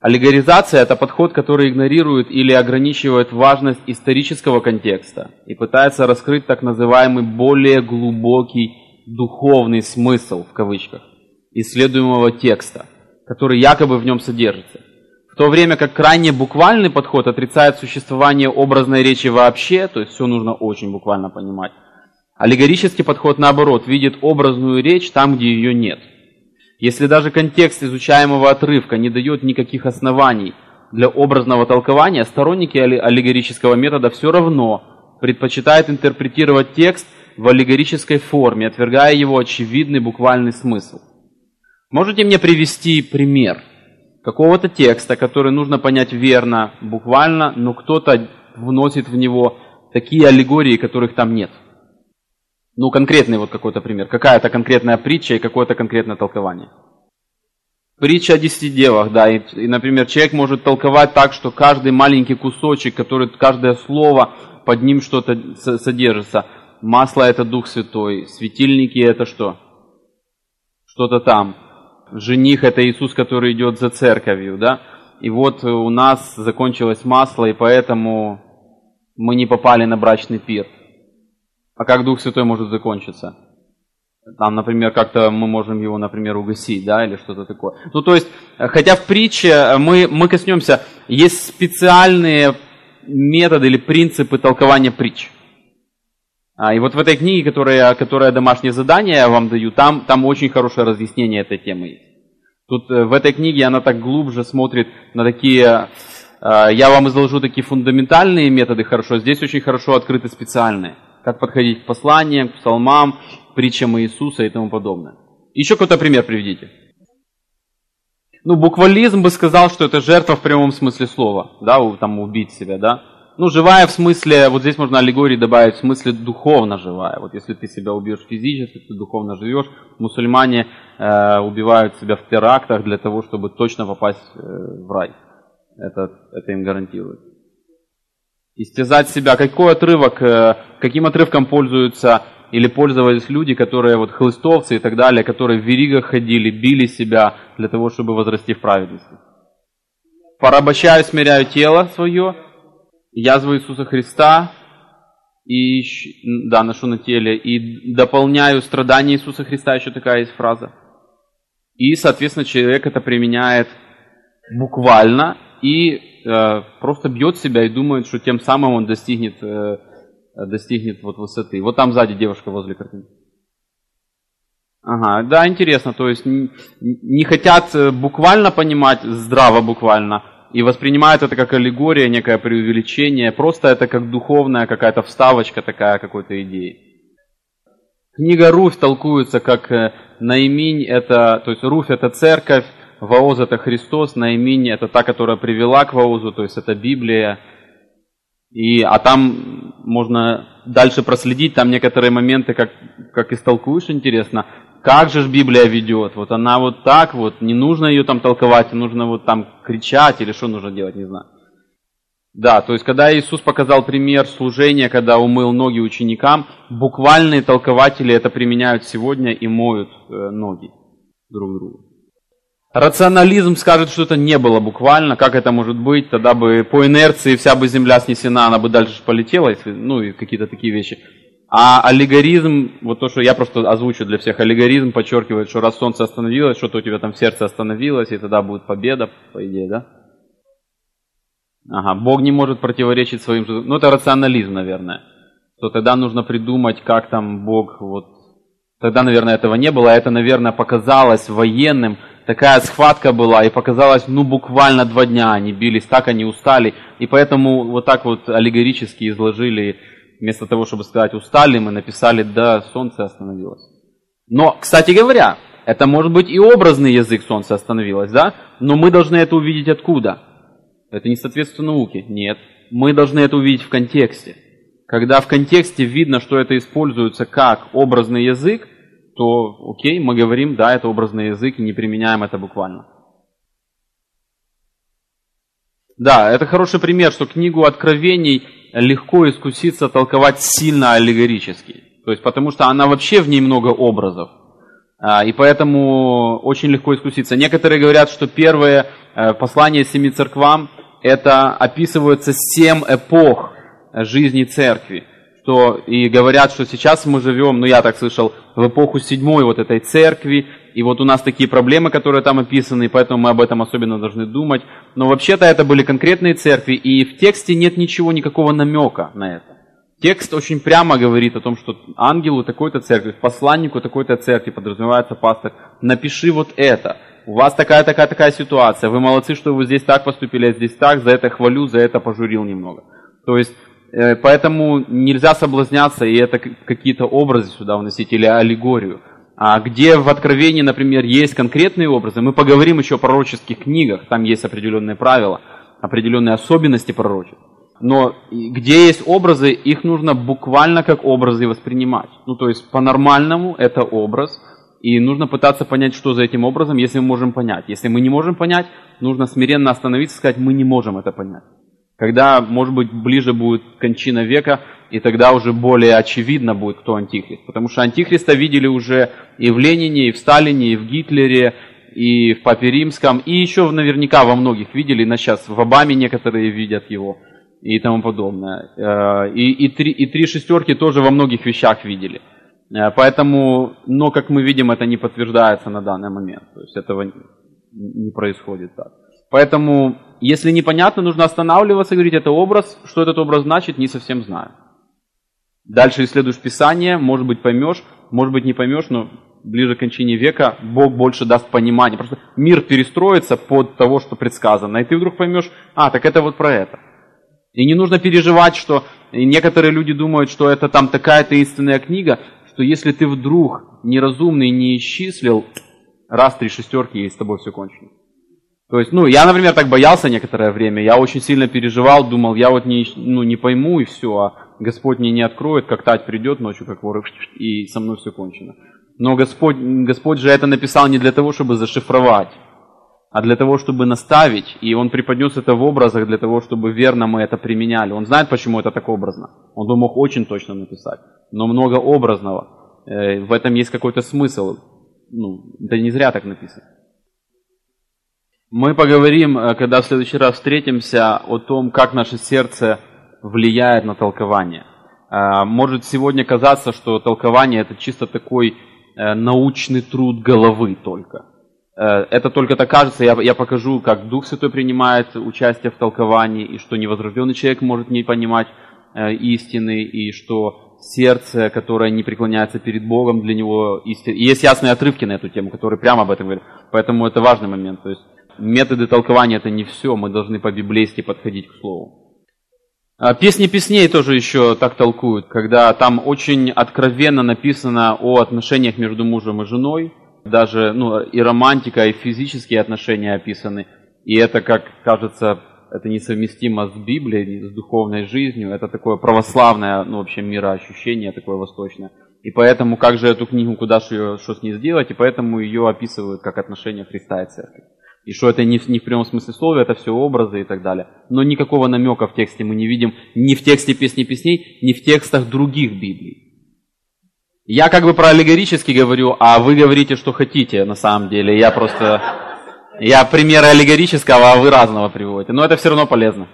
Аллегоризация – это подход, который игнорирует или ограничивает важность исторического контекста и пытается раскрыть так называемый более глубокий духовный смысл, в кавычках, исследуемого текста, который якобы в нем содержится. В то время как крайне буквальный подход отрицает существование образной речи вообще, то есть все нужно очень буквально понимать. Аллегорический подход, наоборот, видит образную речь там, где ее нет. Если даже контекст изучаемого отрывка не дает никаких оснований для образного толкования, сторонники аллегорического метода все равно предпочитают интерпретировать текст в аллегорической форме, отвергая его очевидный буквальный смысл. Можете мне привести пример какого-то текста, который нужно понять верно, буквально, но кто-то вносит в него такие аллегории, которых там нет? Ну, конкретный вот какой-то пример. Какая-то конкретная притча и какое-то конкретное толкование. Притча о 10 девах, да. И, например, человек может толковать так, что каждый маленький кусочек, каждое слово, под ним что-то содержится. Масло – это Дух Святой. Светильники – это что? Что-то там. Жених – это Иисус, который идет за церковью, да. И вот у нас закончилось масло, и поэтому мы не попали на брачный пир. А как Дух Святой может закончиться? Там, например, как-то мы можем его, например, угасить, да, или что-то такое. Ну, то есть, хотя в притче мы коснемся, есть специальные методы или принципы толкования притч. И вот в этой книге, которая домашнее задание я вам даю, там очень хорошее разъяснение этой темы есть. Тут в этой книге она так глубже смотрит на такие, я вам изложу такие фундаментальные методы хорошо, здесь очень хорошо открыты специальные. Как подходить к посланиям, к псалмам, к притчам Иисуса и тому подобное. Еще какой-то пример приведите. Ну, буквализм бы сказал, что это жертва в прямом смысле слова, да, там убить себя, да. Ну, живая в смысле, вот здесь можно аллегории добавить, в смысле духовно живая. Вот если ты себя убьешь физически, ты духовно живешь. Мусульмане убивают себя в терактах для того, чтобы точно попасть в рай. Это им гарантирует. Истязать себя. Каким отрывком пользуются или пользовались люди, которые вот хлыстовцы и так далее, которые в веригах ходили, били себя для того, чтобы возрасти в праведности. Порабощаю, смиряю тело свое, язву Иисуса Христа, ношу на теле, и дополняю страдания Иисуса Христа, еще такая есть фраза. И, соответственно, человек это применяет буквально и просто бьет себя и думает, что тем самым он достигнет вот высоты. Вот там сзади девушка возле картины. Ага, да, интересно, то есть не хотят буквально понимать, здраво буквально, и воспринимают это как аллегория, некое преувеличение, просто это как духовная какая-то вставочка такая какой-то идеи. Книга Руфь толкуется как Наиминь, то есть Руфь это церковь, Вооз это Христос, Наиминь это та, которая привела к Воозу, то есть это Библия. А там можно дальше проследить, там некоторые моменты, как истолкуешь, интересно. Как же Библия ведет? Вот она вот так вот, не нужно ее там толковать, нужно вот там кричать или что нужно делать, не знаю. Да, то есть когда Иисус показал пример служения, когда умыл ноги ученикам, буквальные толкователи это применяют сегодня и моют ноги друг другу. Рационализм скажет, что это не было буквально, как это может быть, тогда бы по инерции вся бы земля снесена, она бы дальше полетела, и какие-то такие вещи. А аллегоризм, вот то, что я просто озвучу для всех, аллегоризм подчеркивает, что раз солнце остановилось, что-то у тебя там в сердце остановилось, и тогда будет победа, по идее, да? Ага, Бог не может противоречить своим же... Ну, это рационализм, наверное. То тогда нужно придумать, как там Бог вот... Тогда, наверное, этого не было, а это, наверное, показалось военным. Такая схватка была, и показалось, буквально 2 дня они бились, так они устали. И поэтому вот так вот аллегорически изложили, вместо того, чтобы сказать «устали», мы написали «да, солнце остановилось». Но, кстати говоря, это может быть и образный язык «солнце остановилось», да? Но мы должны это увидеть откуда? Это не соответствует науке. Нет. Мы должны это увидеть в контексте. Когда в контексте видно, что это используется как образный язык, то окей, мы говорим, да, это образный язык, и не применяем это буквально. Да, это хороший пример, что книгу Откровений легко искуситься толковать сильно аллегорически. То есть потому что она вообще в ней много образов. И поэтому очень легко искуситься. Некоторые говорят, что первое послание 7 церквам, это описываются 7 эпох жизни церкви. И говорят, что сейчас мы живем, я так слышал, в эпоху 7-й вот этой церкви, и вот у нас такие проблемы, которые там описаны, и поэтому мы об этом особенно должны думать. Но вообще-то это были конкретные церкви, и в тексте нет никакого намека на это. Текст очень прямо говорит о том, что ангелу такой-то церкви, посланнику такой-то церкви, подразумевается пастор, напиши вот это. У вас такая ситуация, вы молодцы, что вы здесь так поступили, а здесь так, за это хвалю, за это пожурил немного. То есть, поэтому нельзя соблазняться и это какие-то образы сюда вносить или аллегорию. А где в Откровении, например, есть конкретные образы, мы поговорим еще о пророческих книгах, там есть определенные правила, определенные особенности пророчеств. Но где есть образы, их нужно буквально как образы воспринимать. То есть по-нормальному это образ, и нужно пытаться понять, что за этим образом, если мы можем понять. Если мы не можем понять, нужно смиренно остановиться и сказать, мы не можем это понять. Когда, может быть, ближе будет кончина века, и тогда уже более очевидно будет, кто антихрист. Потому что антихриста видели уже и в Ленине, и в Сталине, и в Гитлере, и в Папе Римском, и еще наверняка во многих видели, сейчас в Обаме некоторые видят его, и тому подобное. И три шестерки тоже во многих вещах видели. Поэтому, но, как мы видим, это не подтверждается на данный момент. То есть этого не происходит так. Поэтому, если непонятно, нужно останавливаться и говорить, это образ. Что этот образ значит, не совсем знаю. Дальше исследуешь Писание, может быть поймешь, может быть не поймешь, но ближе к кончине века Бог больше даст понимания. Просто мир перестроится под того, что предсказано. И ты вдруг поймешь, так это вот про это. И не нужно переживать, что некоторые люди думают, что это там такая таинственная книга, что если ты вдруг неразумный не исчислил, раз 3 шестерки, и с тобой все кончено. То есть, я, например, так боялся некоторое время, я очень сильно переживал, думал, я вот не пойму и все, а Господь мне не откроет, как тать придет ночью, как вор, и со мной все кончено. Но Господь же это написал не для того, чтобы зашифровать, а для того, чтобы наставить, и Он преподнес это в образах для того, чтобы верно мы это применяли. Он знает, почему это так образно. Он бы мог очень точно написать, но много образного. В этом есть какой-то смысл. Это не зря так написано. Мы поговорим, когда в следующий раз встретимся, о том, как наше сердце влияет на толкование. Может сегодня казаться, что толкование это чисто такой научный труд головы только. Это только так кажется, я покажу, как Дух Святой принимает участие в толковании, и что невозрожденный человек может не понимать истины, и что сердце, которое не преклоняется перед Богом, для него истина. И есть ясные отрывки на эту тему, которые прямо об этом говорят. Поэтому это важный момент. То есть методы толкования это не все, мы должны по-библейски подходить к слову. Песни песней тоже еще так толкуют, когда там очень откровенно написано о отношениях между мужем и женой, даже и романтика, и физические отношения описаны, и это, как кажется, это несовместимо с Библией, с духовной жизнью, это такое православное, вообще мироощущение такое восточное. И поэтому, как же эту книгу, что с ней сделать, и поэтому ее описывают как отношения Христа и Церкви. И что это не в прямом смысле слова, это все образы и так далее. Но никакого намека в тексте мы не видим ни в тексте «Песни песней», ни в текстах других Библий. Я как бы про аллегорически говорю, а вы говорите, что хотите на самом деле. Я примеры аллегорического, а вы разного приводите. Но это все равно полезно.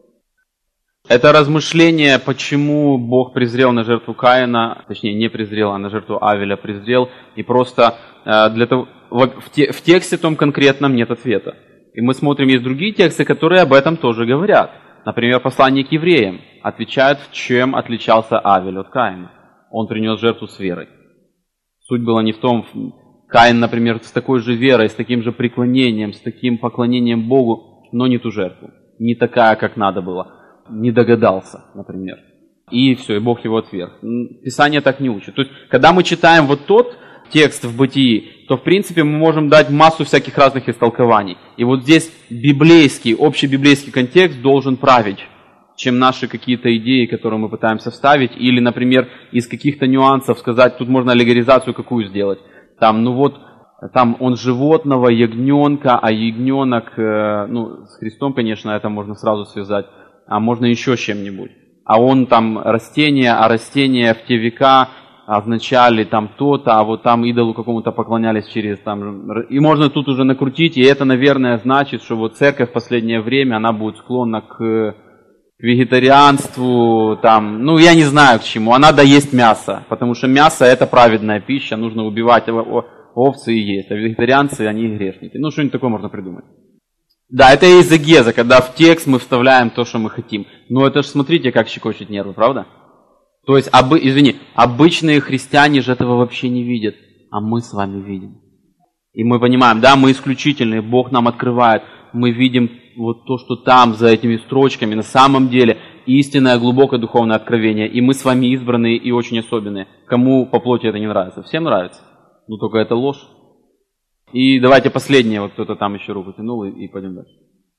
Это размышление, почему Бог презрел на жертву Каина, точнее не презрел, а на жертву Авеля презрел. И просто для того, в тексте том конкретном нет ответа. И мы смотрим, есть другие тексты, которые об этом тоже говорят. Например, послание к евреям отвечает, в чем отличался Авель от Каина. Он принес жертву с верой. Суть была не в том, Каин, например, с такой же верой, с таким же преклонением, с таким поклонением Богу, но не ту жертву. Не такая, как надо было. Не догадался, например. И все, и Бог его отверг. Писание так не учит. То есть, когда мы читаем вот тот текст в Бытии, то, в принципе, мы можем дать массу всяких разных истолкований. И вот здесь библейский, общебиблейский контекст должен править, чем наши какие-то идеи, которые мы пытаемся вставить, или, например, из каких-то нюансов сказать, тут можно аллегоризацию какую сделать. Там он животного, ягненка, а ягненок, с Христом, конечно, это можно сразу связать, а можно еще с чем-нибудь. А он там растение, а растение в те века означали там то-то, а вот там идолу какому-то поклонялись через там... И можно тут уже накрутить, и это, наверное, значит, что вот церковь в последнее время, она будет склонна к вегетарианству, там, ну, я не знаю к чему, она да есть мясо, потому что мясо это праведная пища, нужно убивать овцы и есть, а вегетарианцы, они грешники. Ну, что-нибудь такое можно придумать. Да, это эйзегеза, когда в текст мы вставляем то, что мы хотим. Но это же смотрите, как щекочет нервы, правда? То есть, обычные христиане же этого вообще не видят, а мы с вами видим. И мы понимаем, да, мы исключительные, Бог нам открывает, мы видим вот то, что там, за этими строчками, на самом деле, истинное, глубокое духовное откровение. И мы с вами избранные и очень особенные. Кому по плоти это не нравится? Всем нравится. Ну, только это ложь. И давайте последнее, вот кто-то там еще руку тянул, и пойдем дальше.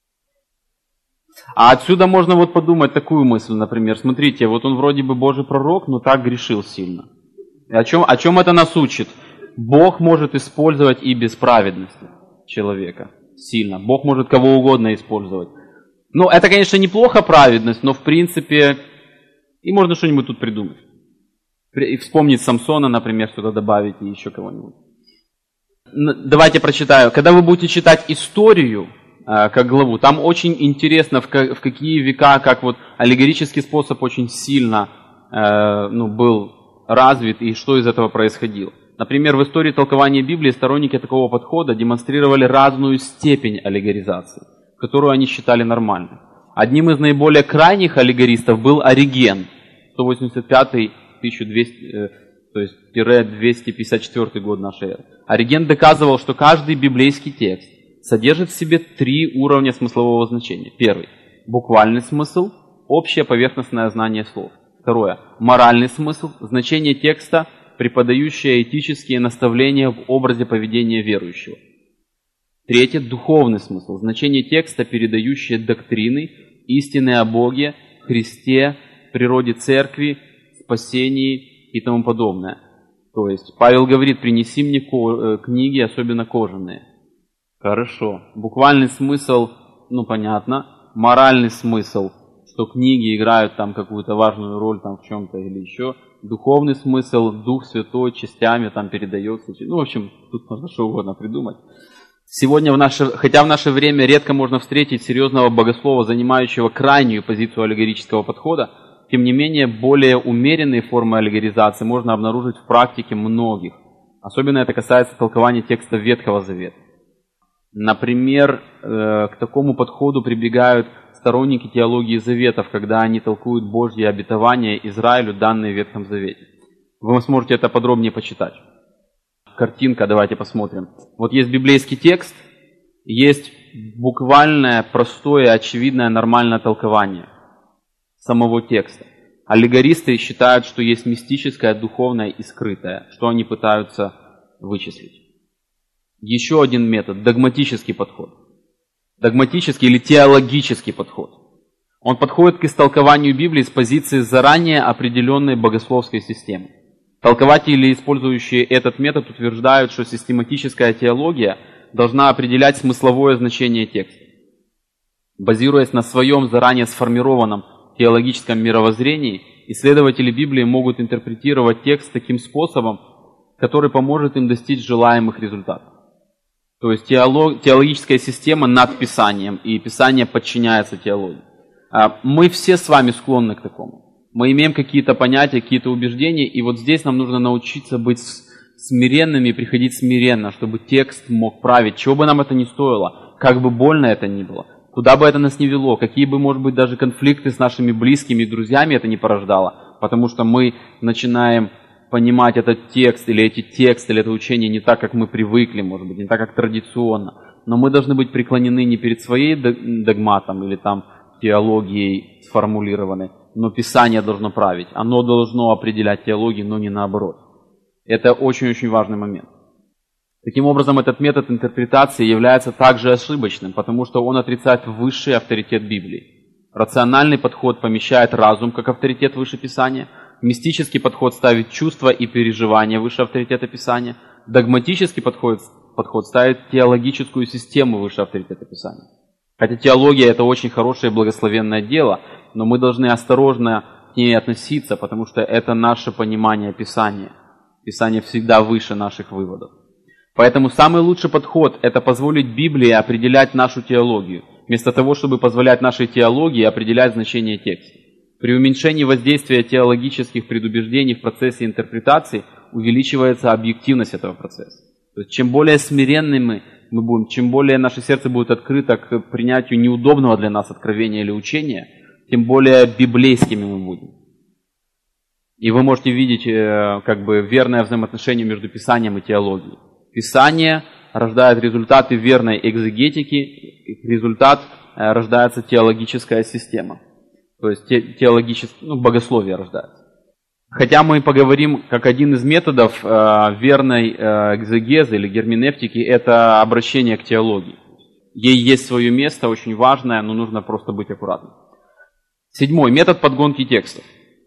А отсюда можно вот подумать такую мысль, например. Смотрите, вот он вроде бы Божий пророк, но так грешил сильно. И о чем это нас учит? Бог может использовать и без праведности человека сильно. Бог может кого угодно использовать. Ну, это, конечно, неплохо праведность, но в принципе и можно что-нибудь тут придумать. И вспомнить Самсона, например, что-то добавить и еще кого-нибудь. Давайте прочитаю. Когда вы будете читать историю, как главу, там очень интересно, в какие века, как вот аллегорический способ очень сильно был развит и что из этого происходило. Например, в истории толкования Библии сторонники такого подхода демонстрировали разную степень аллегоризации, которую они считали нормальной. Одним из наиболее крайних аллегористов был Ориген, 185-254 год нашей эры. Ориген доказывал, что каждый библейский текст содержит в себе 3 уровня смыслового значения. Первый – буквальный смысл, общее поверхностное знание слов. Второе – моральный смысл, значение текста, преподающее этические наставления в образе поведения верующего. Третье – духовный смысл, значение текста, передающее доктрины, истины о Боге, Христе, природе церкви, спасении и тому подобное. То есть Павел говорит: принеси мне книги, особенно кожаные. Хорошо. Буквальный смысл, понятно. Моральный смысл, что книги играют там какую-то важную роль там в чем-то или еще. Духовный смысл, Дух Святой частями там передается. В общем, тут можно что угодно придумать. Сегодня, хотя в наше время редко можно встретить серьезного богослова, занимающего крайнюю позицию аллегорического подхода, тем не менее, более умеренные формы аллегоризации можно обнаружить в практике многих. Особенно это касается толкования текста Ветхого Завета. Например, к такому подходу прибегают сторонники теологии заветов, когда они толкуют Божьи обетования Израилю, данные в Ветхом Завете. Вы сможете это подробнее почитать. Картинка, давайте посмотрим. Вот есть библейский текст, есть буквальное, простое, очевидное, нормальное толкование самого текста. Аллегористы считают, что есть мистическое, духовное и скрытое, что они пытаются вычислить. Еще один метод – догматический подход. Догматический или теологический подход. Он подходит к истолкованию Библии с позиции заранее определенной богословской системы. Толкователи, использующие этот метод, утверждают, что систематическая теология должна определять смысловое значение текста. Базируясь на своем заранее сформированном теологическом мировоззрении, исследователи Библии могут интерпретировать текст таким способом, который поможет им достичь желаемых результатов. То есть теологическая система над Писанием, и Писание подчиняется теологии. Мы все с вами склонны к такому. Мы имеем какие-то понятия, какие-то убеждения, и вот здесь нам нужно научиться быть смиренными и приходить смиренно, чтобы текст мог править, чего бы нам это ни стоило, как бы больно это ни было, куда бы это нас ни вело, какие бы, может быть, даже конфликты с нашими близкими и друзьями это не порождало, потому что мы начинаем понимать этот текст или эти тексты, или это учение не так, как мы привыкли, может быть, не так, как традиционно. Но мы должны быть преклонены не перед своей догматом или там теологией сформулированной, но Писание должно править. Оно должно определять теологию, но не наоборот. Это очень-очень важный момент. Таким образом, этот метод интерпретации является также ошибочным, потому что он отрицает высший авторитет Библии. Рациональный подход помещает разум как авторитет выше Писания. Мистический подход ставит чувства и переживания выше авторитета Писания. Догматический подход ставит теологическую систему выше авторитета Писания. Хотя теология – это очень хорошее и благословенное дело, но мы должны осторожно к ней относиться, потому что это наше понимание Писания. Писание всегда выше наших выводов. Поэтому самый лучший подход – это позволить Библии определять нашу теологию, вместо того, чтобы позволять нашей теологии определять значение текста. При уменьшении воздействия теологических предубеждений в процессе интерпретации увеличивается объективность этого процесса. То есть, чем более смиренными мы будем, чем более наше сердце будет открыто к принятию неудобного для нас откровения или учения, тем более библейскими мы будем. И вы можете видеть верное взаимоотношение между Писанием и теологией. Писание рождает результаты верной экзегетики, и результат рождается теологическая система. То есть богословие рождается. Хотя мы поговорим, как один из методов верной экзегезы или герменевтики, это обращение к теологии. Ей есть свое место, очень важное, но нужно просто быть аккуратным. 7. Метод подгонки текстов.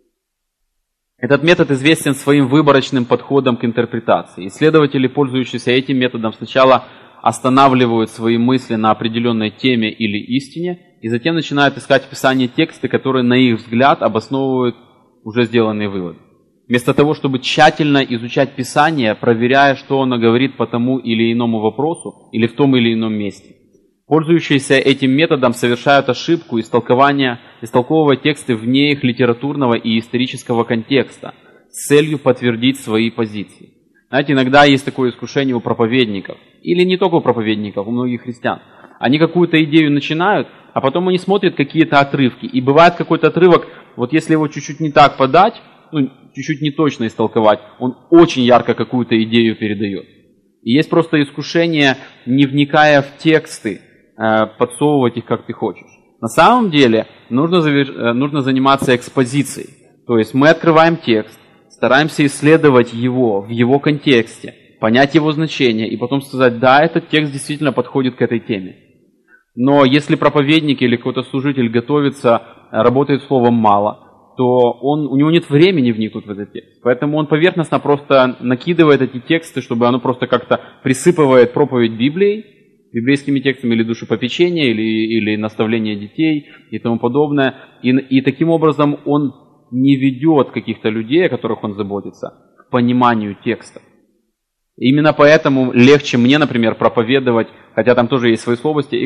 Этот метод известен своим выборочным подходом к интерпретации. Исследователи, пользующиеся этим методом, сначала останавливают свои мысли на определенной теме или истине, и затем начинают искать в Писании тексты, которые, на их взгляд, обосновывают уже сделанные выводы. Вместо того, чтобы тщательно изучать Писание, проверяя, что оно говорит по тому или иному вопросу, или в том или ином месте. Пользующиеся этим методом совершают ошибку истолковывая тексты вне их литературного и исторического контекста с целью подтвердить свои позиции. Знаете, иногда есть такое искушение у проповедников, или не только у проповедников, у многих христиан. Они какую-то идею начинают, а потом они смотрят какие-то отрывки. И бывает какой-то отрывок, вот если его чуть-чуть не так подать, чуть-чуть не точно истолковать, он очень ярко какую-то идею передает. И есть просто искушение, не вникая в тексты, подсовывать их, как ты хочешь. На самом деле нужно заниматься экспозицией. То есть мы открываем текст, стараемся исследовать его в его контексте, понять его значение и потом сказать, да, этот текст действительно подходит к этой теме. Но если проповедник или какой-то служитель готовится, работает словом мало, то у него нет времени вникнуть в этот текст. Поэтому он поверхностно просто накидывает эти тексты, чтобы оно просто как-то присыпывает проповедь Библией, библейскими текстами или душепопечение, или наставление детей и тому подобное. И таким образом он не ведет каких-то людей, о которых он заботится, к пониманию текста. Именно поэтому легче мне, например, проповедовать, хотя там тоже есть свои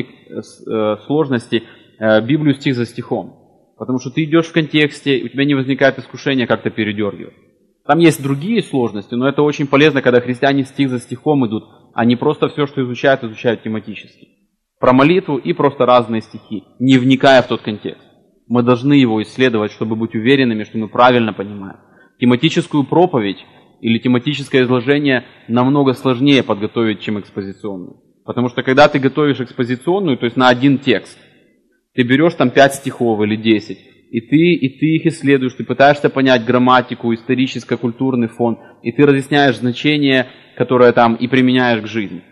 сложности, Библию стих за стихом. Потому что ты идешь в контексте, у тебя не возникает искушения как-то передергивать. Там есть другие сложности, но это очень полезно, когда христиане стих за стихом идут, а не просто все, что изучают тематически. Про молитву и просто разные стихи, не вникая в тот контекст. Мы должны его исследовать, чтобы быть уверенными, что мы правильно понимаем. Тематическую проповедь или тематическое изложение намного сложнее подготовить, чем экспозиционную. Потому что когда ты готовишь экспозиционную, то есть на один текст, ты берешь там 5 стихов или 10, и ты их исследуешь, ты пытаешься понять грамматику, историческо-культурный фон, и ты разъясняешь значение, которое там, и применяешь к жизни.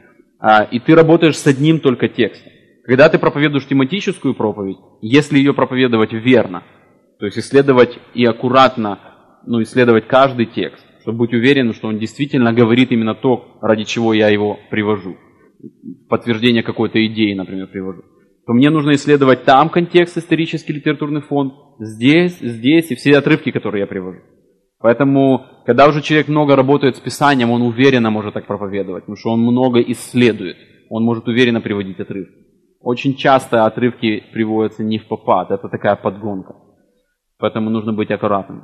И ты работаешь с одним только текстом. Когда ты проповедуешь тематическую проповедь, если ее проповедовать верно, то есть исследовать и аккуратно, исследовать каждый текст, чтобы быть уверенным, что он действительно говорит именно то, ради чего я его привожу. Подтверждение какой-то идеи, например, привожу. То мне нужно исследовать там контекст, исторический, литературный фон, здесь и все отрывки, которые я привожу. Поэтому, когда уже человек много работает с Писанием, он уверенно может так проповедовать, потому что он много исследует, он может уверенно приводить отрывки. Очень часто отрывки приводятся не впопад, это такая подгонка. Поэтому нужно быть аккуратным.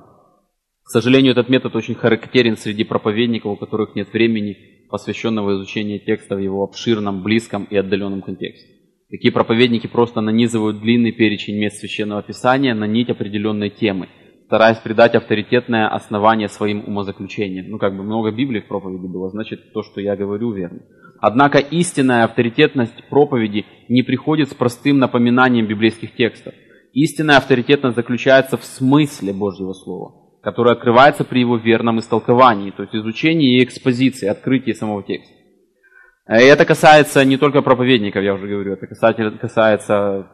К сожалению, этот метод очень характерен среди проповедников, у которых нет времени, посвященного изучению текста в его обширном, близком и отдаленном контексте. Такие проповедники просто нанизывают длинный перечень мест Священного Писания на нить определенной темы, стараясь придать авторитетное основание своим умозаключениям. Много Библии в проповеди было, значит, то, что я говорю, верно. Однако истинная авторитетность проповеди не приходит с простым напоминанием библейских текстов. Истинная авторитетность заключается в смысле Божьего Слова, которое открывается при его верном истолковании, то есть изучении и экспозиции, открытии самого текста. И это касается не только проповедников, я уже говорю, это касается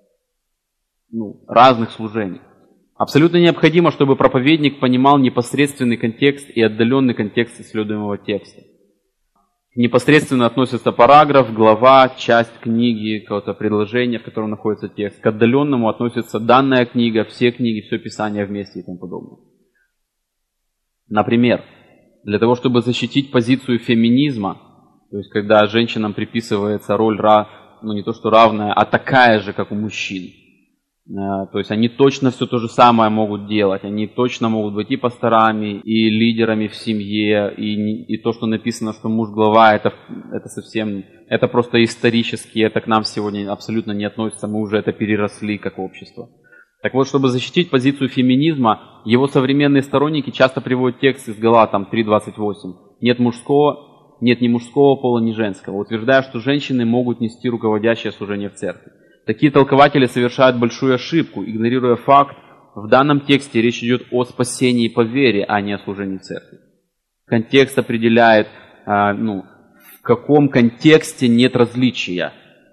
разных служений. Абсолютно необходимо, чтобы проповедник понимал непосредственный контекст и отдаленный контекст исследуемого текста. Непосредственно относится параграф, глава, часть книги, какое-то предложение, в котором находится текст. К отдаленному относится данная книга, все книги, все Писание вместе и тому подобное. Например, Для того, чтобы защитить позицию феминизма, то есть когда женщинам приписывается роль, ну не то что равная, а такая же, как у мужчин. То есть они точно все то же самое могут делать, они точно могут быть и пасторами, и лидерами в семье, и то, что написано, что муж глава, это совсем, это просто исторически, это к нам сегодня абсолютно не относится, мы уже это переросли как общество. Так вот, чтобы защитить позицию феминизма, его современные сторонники часто приводят текст из Галатам 3:28. Нет ни мужского пола, ни женского, утверждая, что женщины могут нести руководящее служение в церкви. Такие толкователи совершают большую ошибку, игнорируя факт, в данном тексте речь идет о спасении по вере, а не о служении в церкви. Контекст определяет, в каком контексте нет различия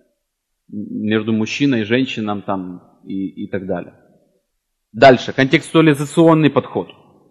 между мужчиной и женщиной и так далее. Дальше, контекстуализационный подход.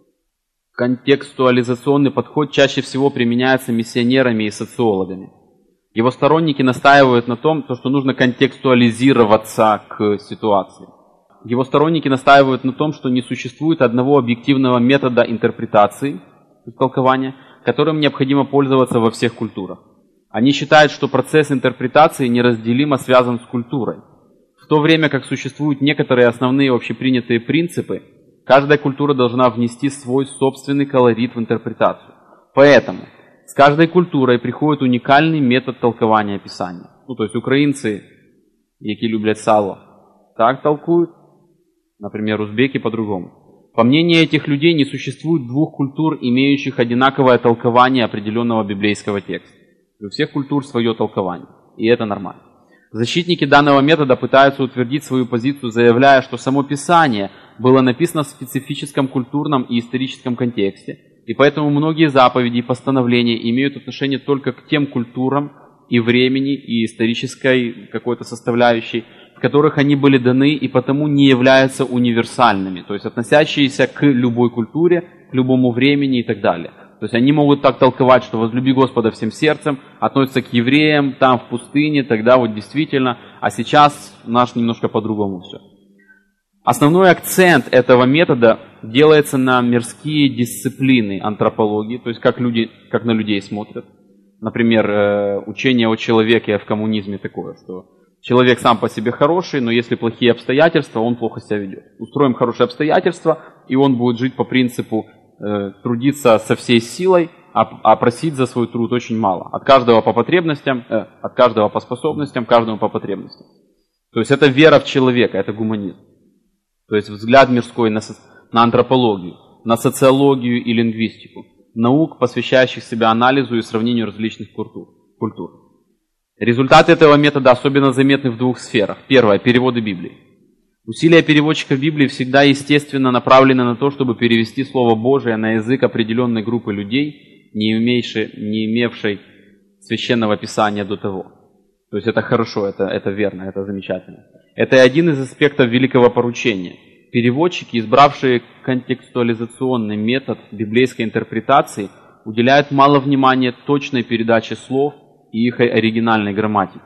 Контекстуализационный подход чаще всего применяется миссионерами и социологами. Его сторонники настаивают на том, что нужно контекстуализироваться к ситуации. Его сторонники настаивают на том, что не существует одного объективного метода интерпретации, толкования, которым необходимо пользоваться во всех культурах. Они считают, что процесс интерпретации неразделимо связан с культурой. В то время как существуют некоторые основные общепринятые принципы, каждая культура должна внести свой собственный колорит в интерпретацию. Поэтому с каждой культурой приходит уникальный метод толкования Писания. То есть украинцы, які люблять сало, так толкуют, например, узбеки по-другому. По мнению этих людей, не существует двух культур, имеющих одинаковое толкование определенного библейского текста. У всех культур свое толкование, и это нормально. Защитники данного метода пытаются утвердить свою позицию, заявляя, что само Писание было написано в специфическом культурном и историческом контексте, и поэтому многие заповеди и постановления имеют отношение только к тем культурам и времени, и исторической какой-то составляющей, в которых они были даны, и потому не являются универсальными, то есть относящиеся к любой культуре, к любому времени и так далее. То есть они могут так толковать, что возлюби Господа всем сердцем, относятся к евреям, там в пустыне, тогда вот действительно, а сейчас наш немножко по-другому все. Основной акцент этого метода делается на мирские дисциплины антропологии, то есть как на людей смотрят. Например, учение о человеке в коммунизме такое, что человек сам по себе хороший, но если плохие обстоятельства, он плохо себя ведет. Устроим хорошие обстоятельства, и он будет жить по принципу трудиться со всей силой, а просить за свой труд очень мало. От каждого по потребностям, от каждого по способностям, каждому по потребностям. То есть это вера в человека, это гуманизм. То есть взгляд мирской на антропологию, на социологию и лингвистику, наук, посвящающих себя анализу и сравнению различных культур. Результаты этого метода особенно заметны в двух сферах. Первое – переводы Библии. Усилия переводчика Библии всегда естественно направлены на то, чтобы перевести Слово Божие на язык определенной группы людей, не имевшей священного писания до того. То есть это хорошо, это верно, это замечательно. Это один из аспектов великого поручения. Переводчики, избравшие контекстуализационный метод библейской интерпретации, уделяют мало внимания точной передаче слов и их оригинальной грамматике.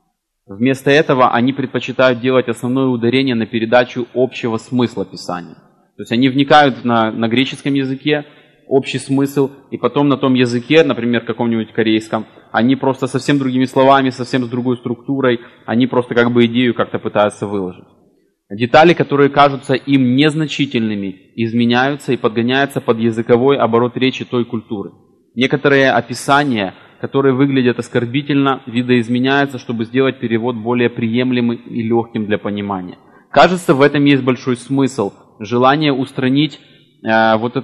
Вместо этого они предпочитают делать основное ударение на передачу общего смысла Писания. То есть они вникают на греческом языке, общий смысл, и потом на том языке, например, каком-нибудь корейском, они просто совсем другими словами, совсем с другой структурой, они просто идею как-то пытаются выложить. Детали, которые кажутся им незначительными, изменяются и подгоняются под языковой оборот речи той культуры. Некоторые описания, которые выглядят оскорбительно, видоизменяются, чтобы сделать перевод более приемлемым и легким для понимания. Кажется, в этом есть большой смысл, желание устранить вот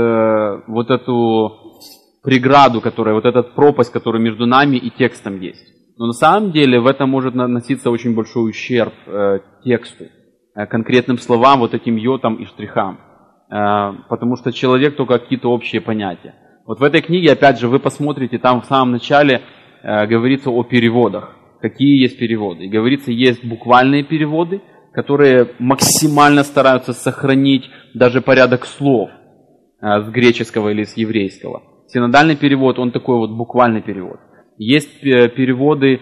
эту преграду, вот эту пропасть, которая между нами и текстом есть. Но на самом деле в этом может наноситься очень большой ущерб тексту, конкретным словам, вот этим йотам и штрихам, потому что человек только какие-то общие понятия. Вот в этой книге, опять же, вы посмотрите, там в самом начале говорится о переводах, какие есть переводы. И говорится, есть буквальные переводы, которые максимально стараются сохранить даже порядок слов с греческого или с еврейского. Синодальный перевод, он такой вот буквальный перевод. Есть переводы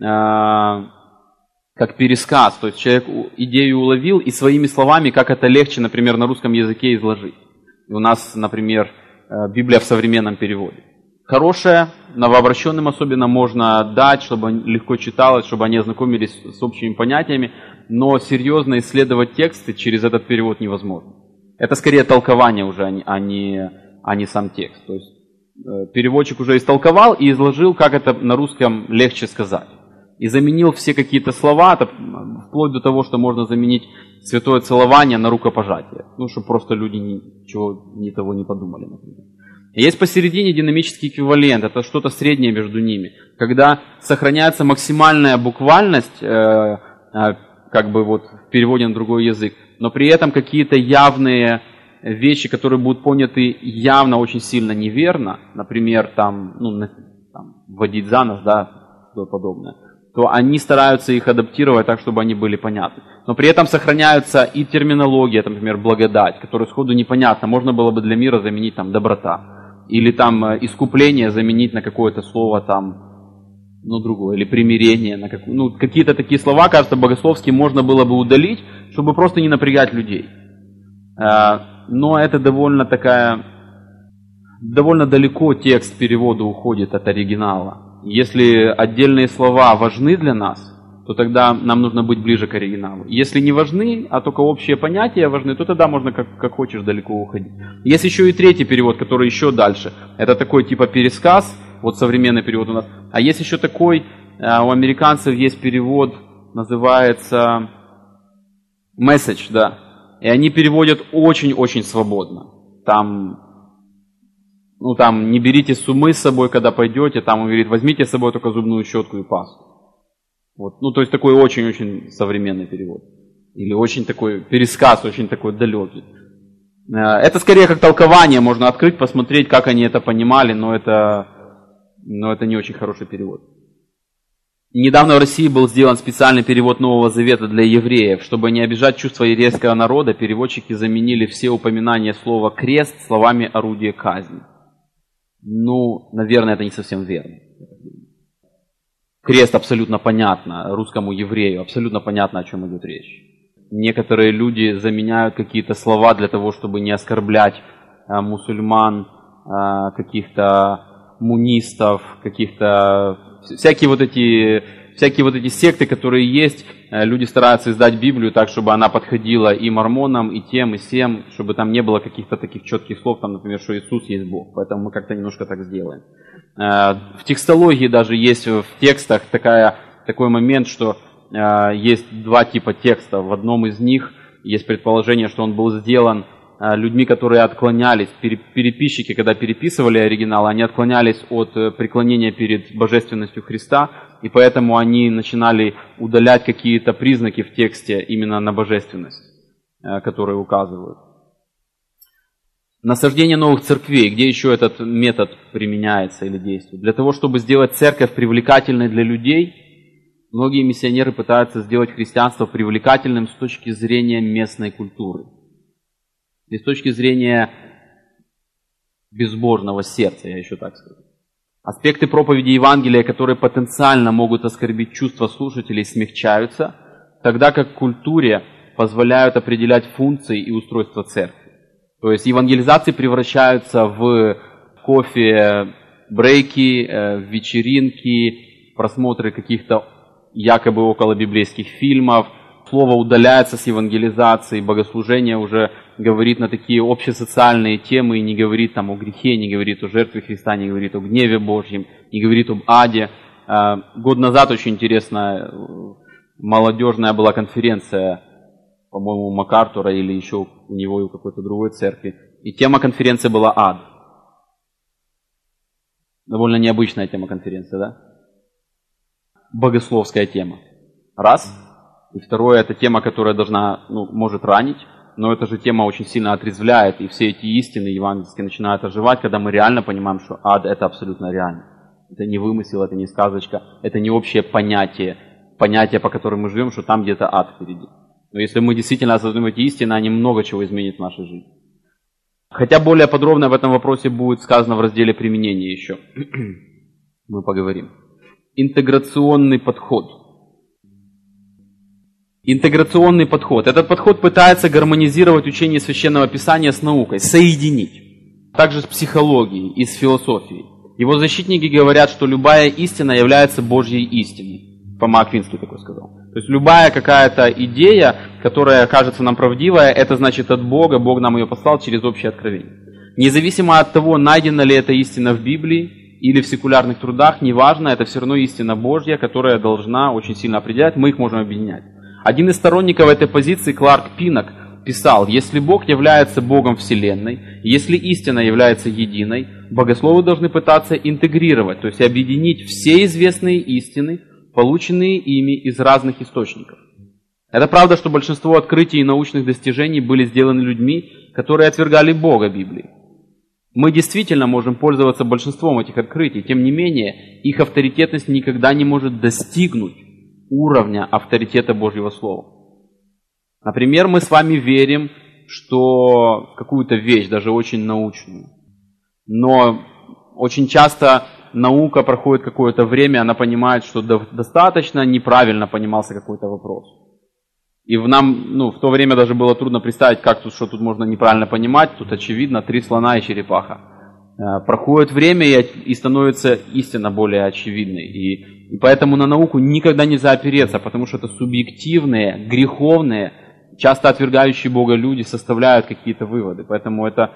как пересказ, то есть человек идею уловил и своими словами, как это легче, например, на русском языке изложить. И у нас, например, Библия в современном переводе. Хорошее, новообращенным особенно можно дать, чтобы легко читалось, чтобы они ознакомились с общими понятиями, но серьезно исследовать тексты через этот перевод невозможно. Это скорее толкование уже, а не сам текст. То есть переводчик уже истолковал и изложил, как это на русском легче сказать. И заменил все какие-то слова, вплоть до того, что можно заменить святое целование на рукопожатие. Ну, чтобы просто люди ничего ни того не подумали, например. Есть посередине динамический эквивалент, это что-то среднее между ними, когда сохраняется максимальная буквальность, как бы вот в переводе на другой язык, но при этом какие-то явные вещи, которые будут поняты явно очень сильно неверно, например, вводить за нос, да, что подобное, то они стараются их адаптировать так, чтобы они были понятны. Но при этом сохраняются и терминология, например, благодать, которая сходу непонятна, можно было бы для мира заменить там доброта. Или там искупление заменить на какое-то слово там, другое, или примирение, какие-то такие слова, кажется, богословские можно было бы удалить, чтобы просто не напрягать людей. Но это довольно далеко текст перевода уходит от оригинала. Если отдельные слова важны для нас, то тогда нам нужно быть ближе к оригиналу. Если не важны, а только общие понятия важны, то тогда можно как хочешь далеко уходить. Есть еще и третий перевод, который еще дальше. Это такой типа пересказ, вот современный перевод у нас. А есть еще такой, у американцев есть перевод, называется message, да. И они переводят очень-очень свободно. Там не берите суммы с собой, когда пойдете, там он говорит, возьмите с собой только зубную щетку и пасту. Вот. То есть такой очень-очень современный перевод. Или очень такой пересказ, очень такой далекий. Это скорее как толкование, можно открыть, посмотреть, как они это понимали, но это не очень хороший перевод. Недавно в России был сделан специальный перевод Нового Завета для евреев. Чтобы не обижать чувства еврейского народа, переводчики заменили все упоминания слова «крест» словами «орудие казни». Наверное, это не совсем верно. Крест абсолютно понятно, русскому еврею абсолютно понятно, о чем идет речь. Некоторые люди заменяют какие-то слова для того, чтобы не оскорблять мусульман, каких-то мунистов, каких-то... Всякие вот эти секты, которые есть, люди стараются издать Библию так, чтобы она подходила и мормонам, и тем, и всем, чтобы там не было каких-то таких четких слов, там, например, что Иисус есть Бог. Поэтому мы как-то немножко так сделаем. В текстологии даже есть в текстах такой момент, что есть два типа текста. В одном из них есть предположение, что он был сделан людьми, которые отклонялись, переписчики, когда переписывали оригинал, они отклонялись от преклонения перед божественностью Христа, и поэтому они начинали удалять какие-то признаки в тексте именно на божественность, которые указывают. Насаждение новых церквей, где еще этот метод применяется или действует? Для того, чтобы сделать церковь привлекательной для людей, многие миссионеры пытаются сделать христианство привлекательным с точки зрения местной культуры. И с точки зрения безбожного сердца, я еще так скажу. Аспекты проповеди Евангелия, которые потенциально могут оскорбить чувства слушателей, смягчаются, тогда как в культуре позволяют определять функции и устройство церкви. То есть евангелизации превращаются в кофе-брейки, в вечеринки, просмотры каких-то якобы околобиблейских фильмов. Слово удаляется с евангелизации, богослужение уже говорит на такие общесоциальные темы и не говорит там о грехе, не говорит о жертве Христа, не говорит о гневе Божьем, не говорит об аде. Год назад очень интересная молодежная была конференция, по-моему, у МакАртура или еще у него и у какой-то другой церкви. И тема конференции была ад. Довольно необычная тема конференции, да? Богословская тема. Раз. И второе, это тема, которая может ранить, но эта же тема очень сильно отрезвляет, и все эти истины евангельские начинают оживать, когда мы реально понимаем, что ад это абсолютно реально. Это не вымысел, это не сказочка, это не общее понятие, по которым мы живем, что там где-то ад впереди. Но если мы действительно осознаем эти истины, они много чего изменят в нашей жизни. Хотя более подробно в этом вопросе будет сказано в разделе применения еще. Мы поговорим. Интеграционный подход. Интеграционный подход. Этот подход пытается гармонизировать учение Священного Писания с наукой, соединить. также с психологией и с философией. Его защитники говорят, что любая истина является Божьей истиной. Фома Аквинский такой сказал. То есть любая какая-то идея, которая кажется нам правдивая, это значит от Бога, Бог нам ее послал через общее откровение. Независимо от того, найдена ли эта истина в Библии или в секулярных трудах, неважно, это все равно истина Божья, которая должна очень сильно определять, мы их можем объединять. Один из сторонников этой позиции, Кларк Пинок, писал: если Бог является Богом Вселенной, если истина является единой, богословы должны пытаться интегрировать, то есть объединить все известные истины, полученные ими из разных источников. Это правда, что большинство открытий и научных достижений были сделаны людьми, которые отвергали Бога Библии. Мы действительно можем пользоваться большинством этих открытий, тем не менее, их авторитетность никогда не может достигнуть уровня авторитета Божьего Слова. Например, мы с вами верим, что в какую-то вещь, даже очень научную, но очень часто наука проходит какое-то время, она понимает, что достаточно неправильно понимался какой-то вопрос. И в то время даже было трудно представить, что тут можно неправильно понимать, тут очевидно 3 слона и черепаха. Проходит время и становится истина более очевидной. И поэтому на науку никогда нельзя опереться, потому что это субъективные, греховные, часто отвергающие Бога люди составляют какие-то выводы. Поэтому это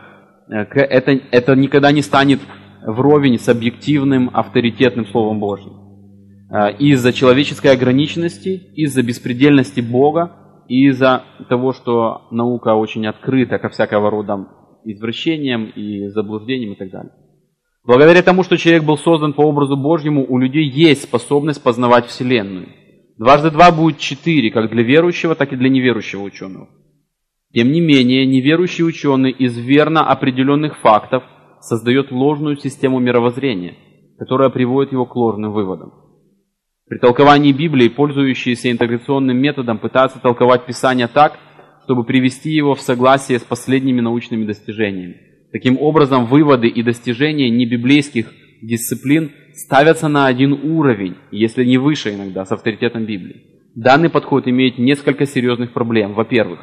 никогда не станет вровень с объективным, авторитетным Словом Божьим. Из-за человеческой ограниченности, из-за беспредельности Бога, и из-за того, что наука очень открыта ко всякого рода извращениям и заблуждениям и так далее. Благодаря тому, что человек был создан по образу Божьему, у людей есть способность познавать Вселенную. 2 × 2 будет 4, как для верующего, так и для неверующего ученого. Тем не менее, неверующий ученый из верно определенных фактов создает ложную систему мировоззрения, которая приводит его к ложным выводам. При толковании Библии, пользующиеся интеграционным методом, пытаются толковать Писание так, чтобы привести его в согласие с последними научными достижениями. Таким образом, выводы и достижения небиблейских дисциплин ставятся на один уровень, если не выше иногда, с авторитетом Библии. Данный подход имеет несколько серьезных проблем. Во-первых,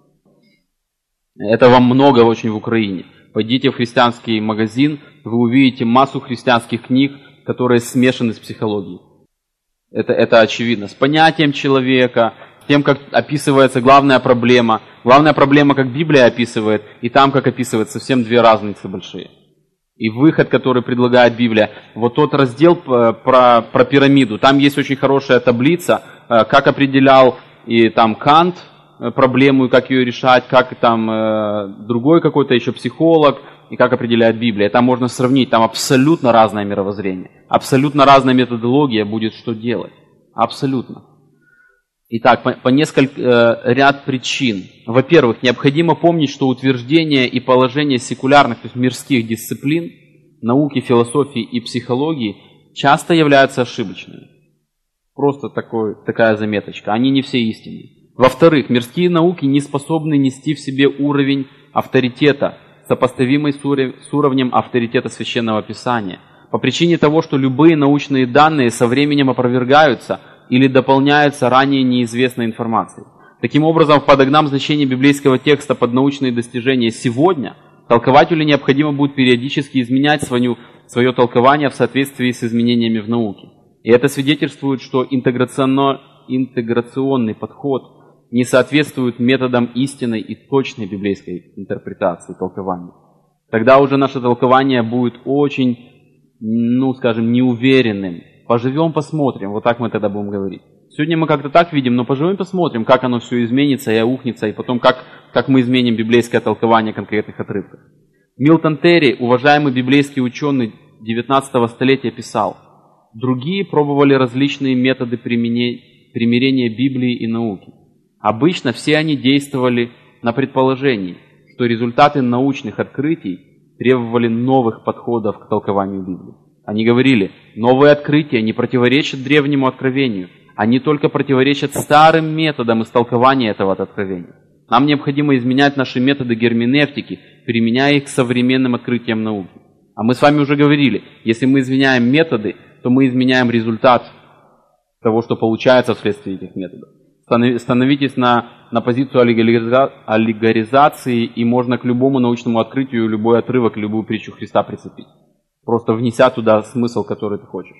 это вам много очень в Украине. Пойдите в христианский магазин, вы увидите массу христианских книг, которые смешаны с психологией. Это очевидно. С понятием человека, с тем, как описывается главная проблема. Главная проблема, как Библия описывает, и там, как описывает, совсем 2 разницы большие. И выход, который предлагает Библия, вот тот раздел про пирамиду, там есть очень хорошая таблица, как определял и там Кант проблему, и как ее решать, как там другой какой-то еще психолог, и как определяет Библия. Там можно сравнить, там абсолютно разное мировоззрение, абсолютно разная методология будет, что делать. Абсолютно. Итак, по ряд причин. Во-первых, необходимо помнить, что утверждения и положения секулярных, то есть мирских дисциплин, науки, философии и психологии часто являются ошибочными. Просто такая заметочка. Они не все истинные. Во-вторых, мирские науки не способны нести в себе уровень авторитета, сопоставимый с уровнем авторитета Священного Писания, по причине того, что любые научные данные со временем опровергаются или дополняются ранее неизвестной информацией. Таким образом, в подогнав значение библейского текста под научные достижения сегодня, толкователю необходимо будет периодически изменять свое толкование в соответствии с изменениями в науке. И это свидетельствует, что интеграционный подход не соответствует методам истинной и точной библейской интерпретации, толкования. Тогда уже наше толкование будет очень, неуверенным. Поживем, посмотрим, вот так мы тогда будем говорить. Сегодня мы как-то так видим, но поживем, посмотрим, как оно все изменится и аукнется, и потом как мы изменим библейское толкование конкретных отрывков. Милтон Терри, уважаемый библейский ученый 19 столетия, писал: «Другие пробовали различные методы примирения Библии и науки. Обычно все они действовали на предположении, что результаты научных открытий требовали новых подходов к толкованию Библии. Они говорили: новые открытия не противоречат древнему откровению, они только противоречат старым методам истолкования этого откровения. Нам необходимо изменять наши методы герменевтики, применяя их к современным открытиям науки. А мы с вами уже говорили, если мы изменяем методы, то мы изменяем результат того, что получается вследствие этих методов. Становитесь на на позицию аллегоризации, и можно к любому научному открытию любой отрывок, любую притчу Христа прицепить, просто внеся туда смысл, который ты хочешь.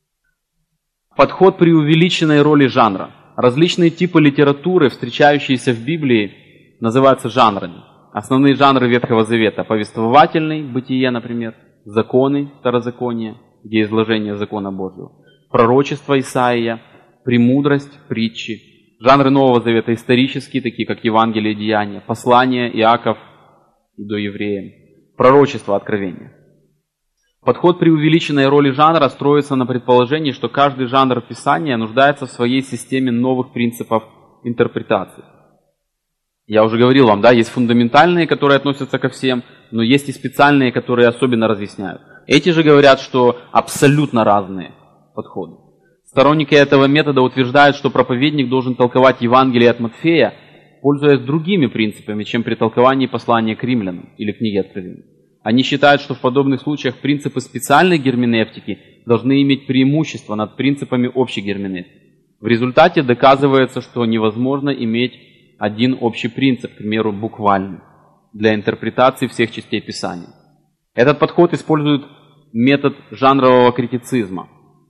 Подход преувеличенной роли жанра. Различные типы литературы, встречающиеся в Библии, называются жанрами. Основные жанры Ветхого Завета – повествовательный, Бытие, например, законы, Второзаконие, где изложение закона Божьего, пророчество Исаия, премудрость, притчи. Жанры Нового Завета исторические, такие как Евангелие и Деяния, послания Иаков и до евреям, пророчество, Откровение. Подход преувеличенной роли жанра строится на предположении, что каждый жанр писания нуждается в своей системе новых принципов интерпретации. Я уже говорил вам, да, есть фундаментальные, которые относятся ко всем, но есть и специальные, которые особенно разъясняют. Эти же говорят, что абсолютно разные подходы. Сторонники этого метода утверждают, что проповедник должен толковать Евангелие от Матфея, пользуясь другими принципами, чем при толковании послания к римлянам или книги Откровения. Они считают, что в подобных случаях принципы специальной герменевтики должны иметь преимущество над принципами общей герменевтики. В результате доказывается, что невозможно иметь один общий принцип, к примеру, буквальный, для интерпретации всех частей Писания. Этот подход использует метод жанрового критицизма.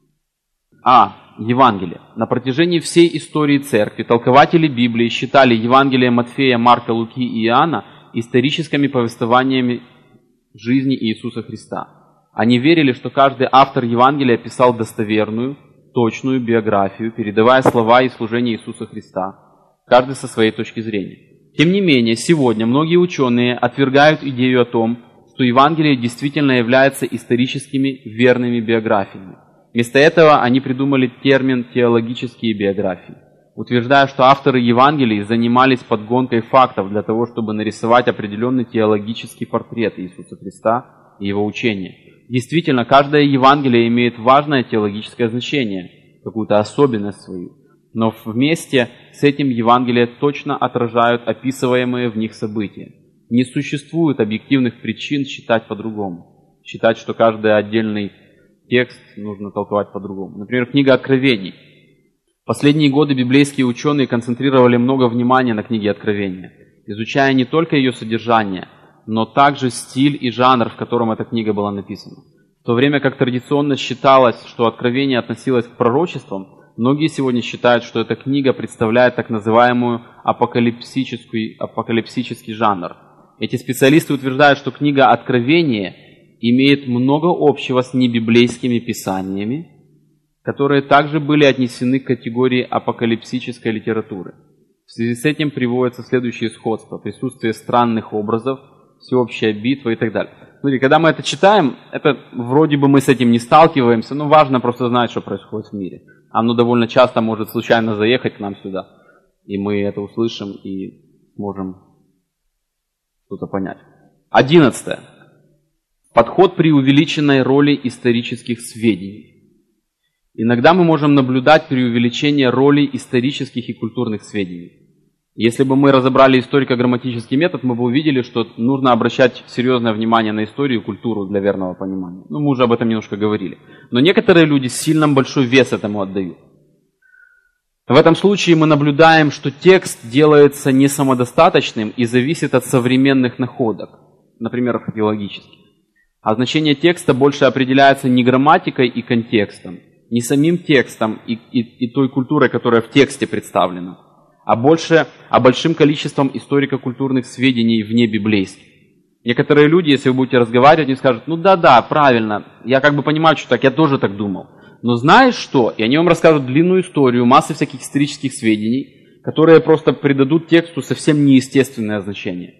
Евангелие. На протяжении всей истории Церкви толкователи Библии считали Евангелие Матфея, Марка, Луки и Иоанна историческими повествованиями жизни Иисуса Христа. Они верили, что каждый автор Евангелия писал достоверную, точную биографию, передавая слова и служение Иисуса Христа, каждый со своей точки зрения. Тем не менее, сегодня многие ученые отвергают идею о том, что Евангелие действительно является историческими верными биографиями. Вместо этого они придумали термин «теологические биографии», утверждая, что авторы Евангелий занимались подгонкой фактов для того, чтобы нарисовать определенный теологический портрет Иисуса Христа и Его учения. Действительно, каждое Евангелие имеет важное теологическое значение, какую-то особенность свою, но вместе с этим Евангелия точно отражают описываемые в них события. Не существует объективных причин считать по-другому, считать, что каждый отдельный текст нужно толковать по-другому. Например, книга Откровений. В последние годы библейские ученые концентрировали много внимания на книге Откровения, изучая не только ее содержание, но также стиль и жанр, в котором эта книга была написана. В то время как традиционно считалось, что Откровение относилось к пророчествам, многие сегодня считают, что эта книга представляет так называемую апокалипсический жанр. Эти специалисты утверждают, что книга Откровение имеет много общего с небиблейскими писаниями, которые также были отнесены к категории апокалипсической литературы. В связи с этим приводятся следующие сходства: присутствие странных образов, всеобщая битва и так далее. Смотрите, когда мы это читаем, это вроде бы мы с этим не сталкиваемся, но важно просто знать, что происходит в мире. Оно довольно часто может случайно заехать к нам сюда, и мы это услышим и сможем что-то понять. 11. Подход преувеличенной роли исторических сведений. Иногда мы можем наблюдать преувеличение роли исторических и культурных сведений. Если бы мы разобрали историко-грамматический метод, мы бы увидели, что нужно обращать серьезное внимание на историю и культуру для верного понимания. Мы уже об этом немножко говорили. Но некоторые люди сильно большой вес этому отдают. В этом случае мы наблюдаем, что текст делается не самодостаточным и зависит от современных находок, например, археологических. А значение текста больше определяется не грамматикой и контекстом, не самим текстом и той культурой, которая в тексте представлена, а большим количеством историко-культурных сведений вне библейских. Некоторые люди, если вы будете разговаривать, они скажут: ну да, правильно, я как бы понимаю, что так, я тоже так думал. Но знаешь что? И они вам расскажут длинную историю, массу всяких исторических сведений, которые просто придадут тексту совсем неестественное значение.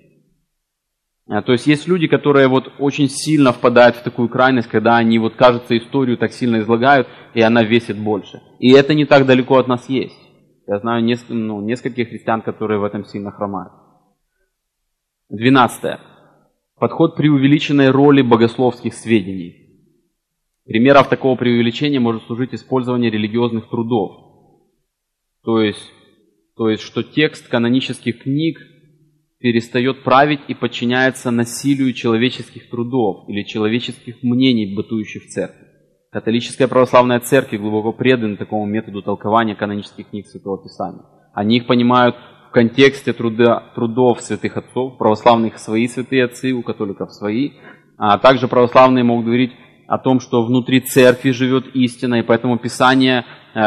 То есть люди, которые очень сильно впадают в такую крайность, когда они кажется, историю так сильно излагают, и она весит больше. И это не так далеко от нас есть. Я знаю нескольких христиан, которые в этом сильно хромают. 12. Подход преувеличенной роли богословских сведений. Примером такого преувеличения может служить использование религиозных трудов. То есть, что текст канонических книг перестает править и подчиняется насилию человеческих трудов или человеческих мнений, бытующих в церкви. Католическая православная церковь глубоко предана такому методу толкования канонических книг Святого Писания. Они их понимают в контексте трудов святых отцов, православных свои святые отцы, у католиков свои, а также православные могут говорить о том, что внутри церкви живет истина, и поэтому Писание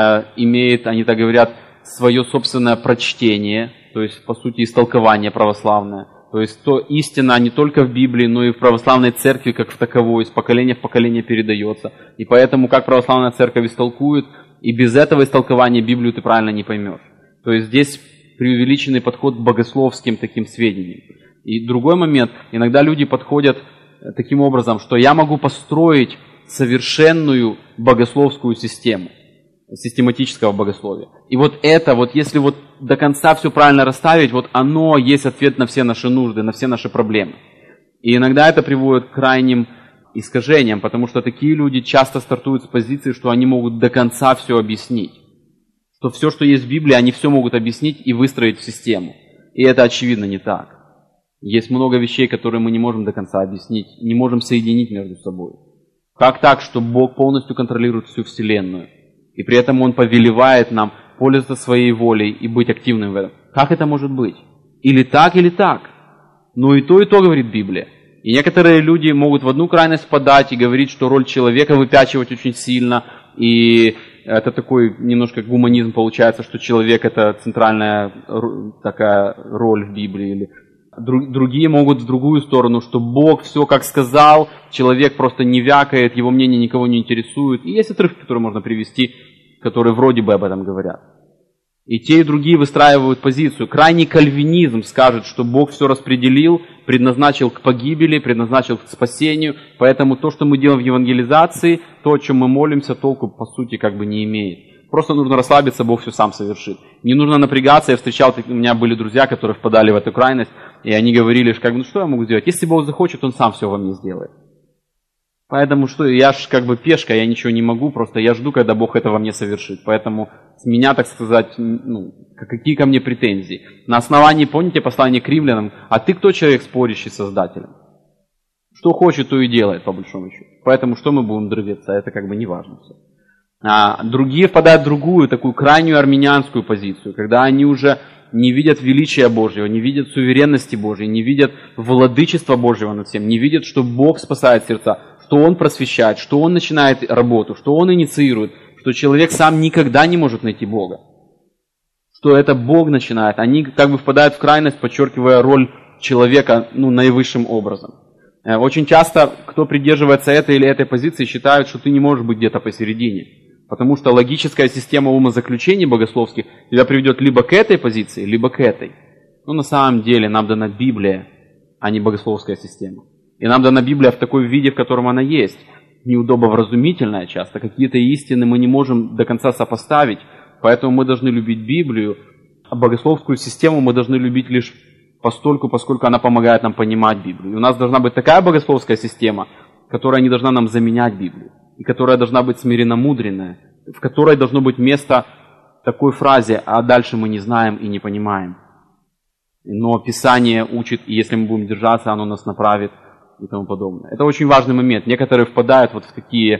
имеет, они так говорят, свое собственное прочтение, то есть, по сути, истолкование православное. То есть, то истина не только в Библии, но и в православной церкви, как в таковой, из поколения в поколение передается. И поэтому, как православная церковь истолкует, и без этого истолкования Библию ты правильно не поймешь. То есть, здесь преувеличенный подход к богословским таким сведениям. И другой момент, иногда люди подходят таким образом, что я могу построить совершенную богословскую систему, систематического богословия. И вот это, вот если вот до конца все правильно расставить, вот оно есть ответ на все наши нужды, на все наши проблемы. И иногда это приводит к крайним искажениям, потому что такие люди часто стартуют с позиции, что они могут до конца все объяснить. Что все, что есть в Библии, они все могут объяснить и выстроить в систему. И это очевидно не так. Есть много вещей, которые мы не можем до конца объяснить, не можем соединить между собой. Как так, что Бог полностью контролирует всю Вселенную, и при этом Он повелевает нам пользоваться своей волей и быть активным в этом? Как это может быть? Или так, или так. Но и то, говорит Библия. И некоторые люди могут в одну крайность подать и говорить, что роль человека выпячивать очень сильно, и это такой немножко гуманизм получается, что человек это центральная такая роль в Библии. Или другие могут в другую сторону, что Бог все как сказал, человек просто не вякает, его мнение никого не интересует. И есть отрывки, которые можно привести, которые вроде бы об этом говорят. И те, и другие выстраивают позицию. Крайний кальвинизм скажет, что Бог все распределил, предназначил к погибели, предназначил к спасению. Поэтому то, что мы делаем в евангелизации, то, о чем мы молимся, толку по сути как бы не имеет. Просто нужно расслабиться, Бог все сам совершит. Не нужно напрягаться. Я встречал, у меня были друзья, которые впадали в эту крайность, и они говорили, как бы, ну что я могу сделать? Если Бог захочет, Он сам все во мне сделает. Поэтому что, я ж как бы пешка, я ничего не могу, просто я жду, когда Бог это во мне совершит. Поэтому с меня, так сказать, ну, какие ко мне претензии? На основании, помните, послание к римлянам, а ты кто человек, спорящий с Создателем? Что хочет, то и делает, по большому счету. Поэтому что мы будем дрыгаться, это как бы не важно все. А другие впадают в другую, такую крайнюю армянианскую позицию, когда они уже не видят величия Божьего, не видят суверенности Божьей, не видят владычества Божьего над всем, не видят, что Бог спасает сердца, что Он просвещает, что Он начинает работу, что Он инициирует, что человек сам никогда не может найти Бога. Что это Бог начинает. Они как бы впадают в крайность, подчеркивая роль человека наивысшим образом. Очень часто, кто придерживается этой или этой позиции, считают, что ты не можешь быть где-то посередине. Потому что логическая система умозаключений богословских тебя приведет либо к этой позиции, либо к этой. Но на самом деле нам дана Библия, а не богословская система. И нам дана Библия в такой виде, в котором она есть. Неудобовразумительная часто. Какие-то истины мы не можем до конца сопоставить. Поэтому мы должны любить Библию, а богословскую систему мы должны любить лишь постольку, поскольку она помогает нам понимать Библию. И у нас должна быть такая богословская система, которая не должна нам заменять Библию. И которая должна быть смиренно-мудренная, в которой должно быть место такой фразе, а дальше мы не знаем и не понимаем. Но Писание учит, и если мы будем держаться, оно нас направит и тому подобное. Это очень важный момент. Некоторые впадают вот в такие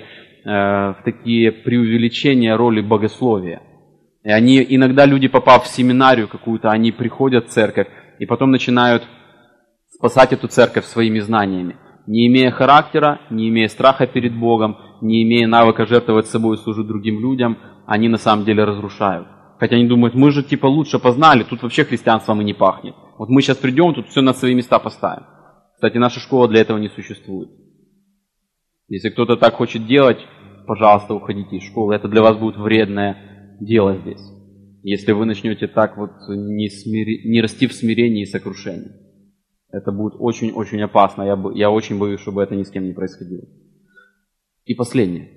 преувеличения роли богословия. И они, иногда люди, попав в семинарию какую-то, они приходят в церковь и потом начинают спасать эту церковь своими знаниями. Не имея характера, не имея страха перед Богом, не имея навыка жертвовать собой и служить другим людям, они на самом деле разрушают. Хотя они думают, мы же типа лучше познали, тут вообще христианством и не пахнет. Вот мы сейчас придем, тут все на свои места поставим. Кстати, наша школа для этого не существует. Если кто-то так хочет делать, пожалуйста, уходите из школы. Это для вас будет вредное дело здесь. Если вы начнете так вот не расти в смирении и сокрушении. Это будет очень-очень опасно. Я очень боюсь, чтобы это ни с кем не происходило. И последнее.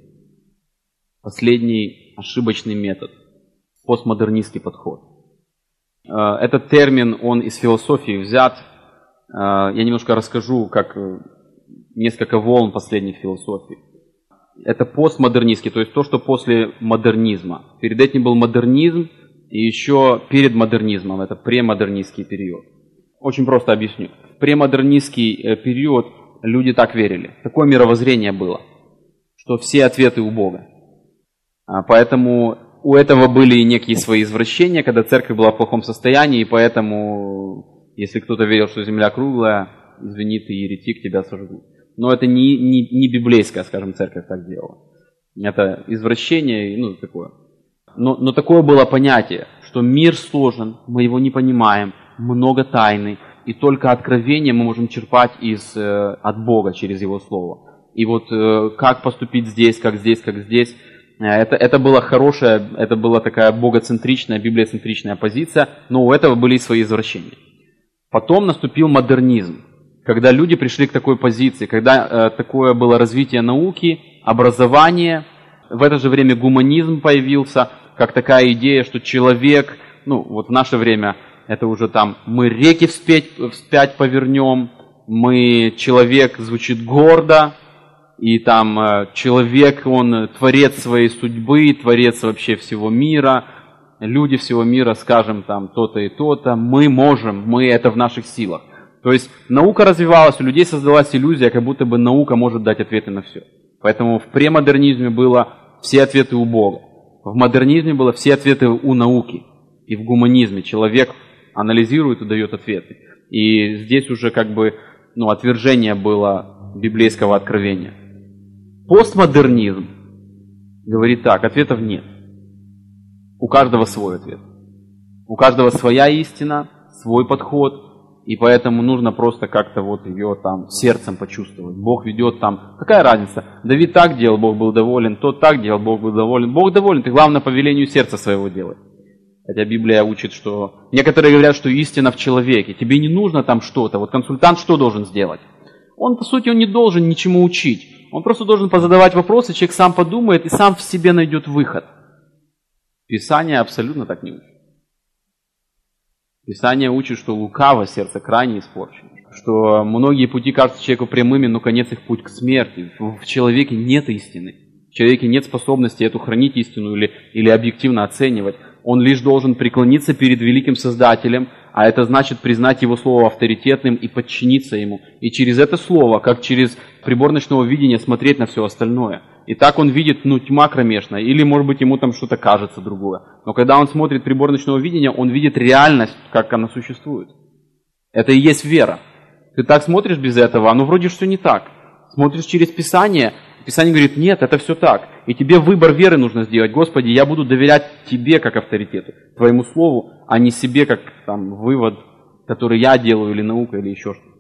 Последний ошибочный метод. Постмодернистский подход. Этот термин, он из философии взят. Я немножко расскажу, как несколько волн последних философий. Это постмодернистский, то есть то, что после модернизма. Перед этим был модернизм, и еще перед модернизмом, это премодернистский период. Очень просто объясню. В премодернистский период люди так верили. Такое мировоззрение было, что все ответы у Бога. Поэтому у этого были и некие свои извращения, когда церковь была в плохом состоянии, и поэтому, если кто-то верил, что земля круглая, извини, ты еретик, тебя сожгут. Но это не библейская, скажем, церковь так делала. Это извращение, ну, такое. Но такое было понятие, что мир сложен, мы его не понимаем, много тайны, и только откровение мы можем черпать от Бога через Его Слово. И вот как поступить здесь, как здесь, как здесь, это была хорошая, это была такая богоцентричная, библиоцентричная позиция, но у этого были и свои извращения. Потом наступил модернизм, когда люди пришли к такой позиции, когда такое было развитие науки, образования, в это же время гуманизм появился, как такая идея, что человек, ну вот в наше время это уже там мы реки вспять повернем, человек звучит гордо, и там человек, он творец своей судьбы, творец вообще всего мира, люди всего мира, скажем там то-то и то-то, мы можем, это в наших силах. То есть наука развивалась, у людей создалась иллюзия, как будто бы наука может дать ответы на все. Поэтому в премодернизме было все ответы у Бога, в модернизме было все ответы у науки, и в гуманизме человек анализирует и дает ответы. И здесь уже как бы отвержение было библейского откровения. Постмодернизм говорит так: ответов нет. У каждого свой ответ. У каждого своя истина, свой подход. И поэтому нужно просто как-то вот ее там сердцем почувствовать. Бог ведет там. Какая разница? Давид так делал, Бог был доволен. Тот так делал, Бог был доволен. Бог доволен, ты главное по велению сердца своего делай. Хотя Библия учит, что... Некоторые говорят, что истина в человеке. Тебе не нужно там что-то. Вот консультант что должен сделать? Он, по сути, он не должен ничему учить. Он просто должен позадавать вопросы, человек сам подумает и сам в себе найдет выход. Писание абсолютно так не учит. Писание учит, что лукаво сердце крайне испорчено. Что многие пути кажутся человеку прямыми, но конец их путь к смерти. В человеке нет истины. В человеке нет способности эту хранить истину или объективно оценивать. Он лишь должен преклониться перед великим Создателем, а это значит признать Его Слово авторитетным и подчиниться Ему. И через это Слово, как через прибор ночного видения, смотреть на все остальное. И так он видит, тьма кромешная, или, может быть, ему там что-то кажется другое. Но когда он смотрит прибор ночного видения, он видит реальность, как она существует. Это и есть вера. Ты так смотришь без этого, вроде все не так. Смотришь через Писание, Писание говорит: нет, это все так. И тебе выбор веры нужно сделать. Господи, я буду доверять Тебе как авторитету, Твоему Слову, а не себе как там вывод, который я делаю, или наука, или еще что-то.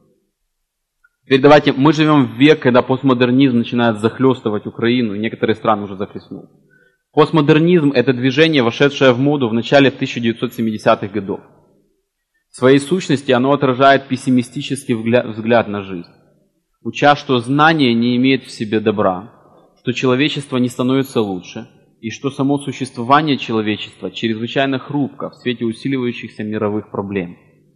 Теперь давайте, мы живем в век, когда постмодернизм начинает захлестывать Украину, и некоторые страны уже захлестнул. Постмодернизм – это движение, вошедшее в моду в начале 1970-х годов. В своей сущности оно отражает пессимистический взгляд на жизнь, уча, что знание не имеет в себе добра, что человечество не становится лучше, и что само существование человечества чрезвычайно хрупко в свете усиливающихся мировых проблем.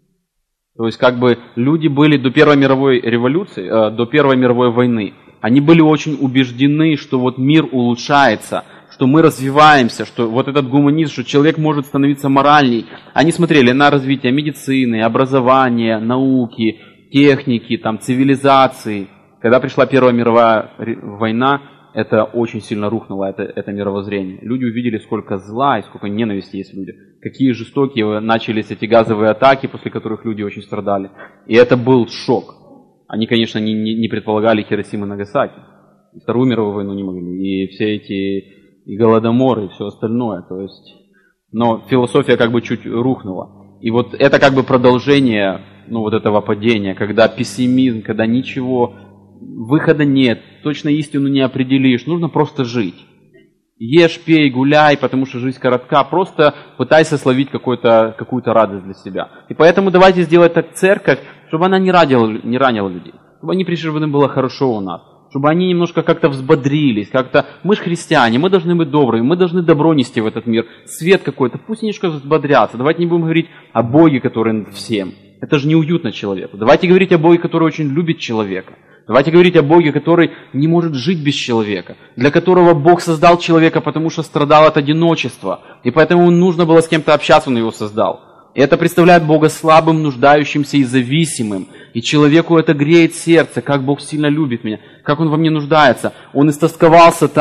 То есть люди были до Первой мировой революции, до Первой мировой войны, они были очень убеждены, что вот мир улучшается, что мы развиваемся, что вот этот гуманизм, что человек может становиться моральней. Они смотрели на развитие медицины, образования, науки, техники, цивилизации. Когда пришла Первая мировая война, это очень сильно рухнуло, это мировоззрение. Люди увидели, сколько зла и сколько ненависти есть в людях. Какие жестокие начались эти газовые атаки, после которых люди очень страдали. И это был шок. Они, конечно, не предполагали Хиросиму и Нагасаки. Вторую мировую войну не могли. И все эти и голодоморы, и все остальное. То есть, но философия чуть рухнула. И вот это продолжение этого падения, когда пессимизм, когда ничего, выхода нет, точно истину не определишь, нужно просто жить. Ешь, пей, гуляй, потому что жизнь коротка, просто пытайся словить какую-то радость для себя. И поэтому давайте сделать так церковь, чтобы она не ранила людей, чтобы они пришли, чтобы им было хорошо у нас, чтобы они немножко как-то взбодрились, мы же христиане, мы должны быть добрые, мы должны добро нести в этот мир, свет какой-то, пусть немножко взбодрятся. Давайте не будем говорить о Боге, который над всем. Это же неуютно человеку. Давайте говорить о Боге, который очень любит человека. Давайте говорить о Боге, который не может жить без человека, для которого Бог создал человека, потому что страдал от одиночества, и поэтому ему нужно было с кем-то общаться, он его создал. И это представляет Бога слабым, нуждающимся и зависимым. И человеку это греет сердце, как Бог сильно любит меня, как Он во мне нуждается. Он истосковался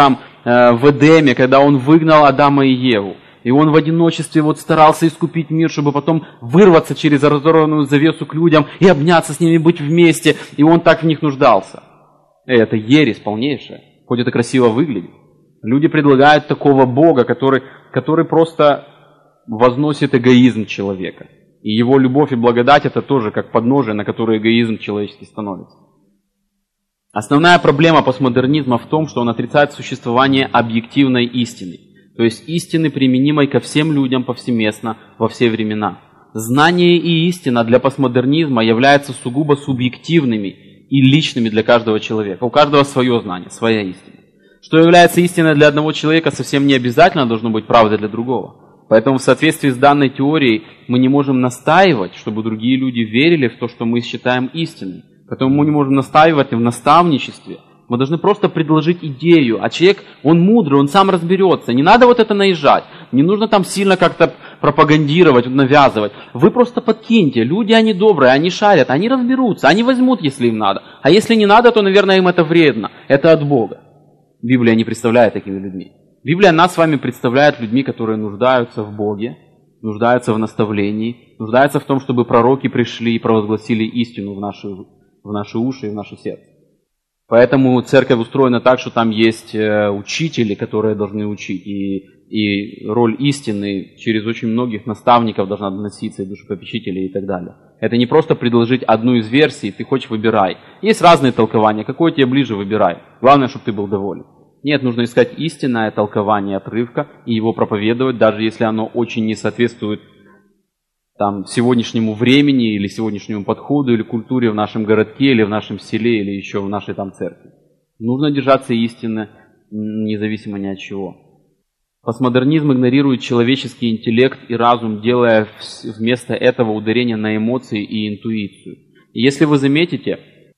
в Эдеме, когда Он выгнал Адама и Еву. И Он в одиночестве вот старался искупить мир, чтобы потом вырваться через разорванную завесу к людям и обняться с ними, быть вместе. И Он так в них нуждался. Это ересь полнейшая, хоть это красиво выглядит. Люди предлагают такого Бога, который просто возносит эгоизм человека. И его любовь и благодать это тоже как подножие, на которое эгоизм человеческий становится. Основная проблема постмодернизма в том, что он отрицает существование объективной истины. То есть истины, применимой ко всем людям повсеместно во все времена. Знание и истина для постмодернизма являются сугубо субъективными и личными для каждого человека. У каждого свое знание, своя истина. Что является истиной для одного человека, совсем не обязательно должно быть правдой для другого. Поэтому в соответствии с данной теорией мы не можем настаивать, чтобы другие люди верили в то, что мы считаем истиной. Поэтому мы не можем настаивать в наставничестве. Мы должны просто предложить идею. А человек, он мудрый, он сам разберется. Не надо вот это наезжать. Не нужно там сильно как-то пропагандировать, навязывать. Вы просто подкиньте. Люди, они добрые, они шарят, они разберутся, они возьмут, если им надо. А если не надо, то, наверное, им это вредно. Это от Бога. Библия не представляет такими людьми. Библия нас с вами представляет людьми, которые нуждаются в Боге, нуждаются в наставлении, нуждаются в том, чтобы пророки пришли и провозгласили истину в наши уши и в наше сердце. Поэтому церковь устроена так, что там есть учители, которые должны учить, и роль истины через очень многих наставников должна доноситься, и душепопечителей и так далее. Это не просто предложить одну из версий, ты хочешь — выбирай. Есть разные толкования, какое тебе ближе — выбирай. Главное, чтобы ты был доволен. Нет, нужно искать истинное толкование отрывка и его проповедовать, даже если оно очень не соответствует там сегодняшнему времени или сегодняшнему подходу или культуре в нашем городке или в нашем селе или еще в нашей там церкви. Нужно держаться истины, независимо ни от чего. Постмодернизм игнорирует человеческий интеллект и разум, делая вместо этого ударение на эмоции и интуицию. И если вы заметите,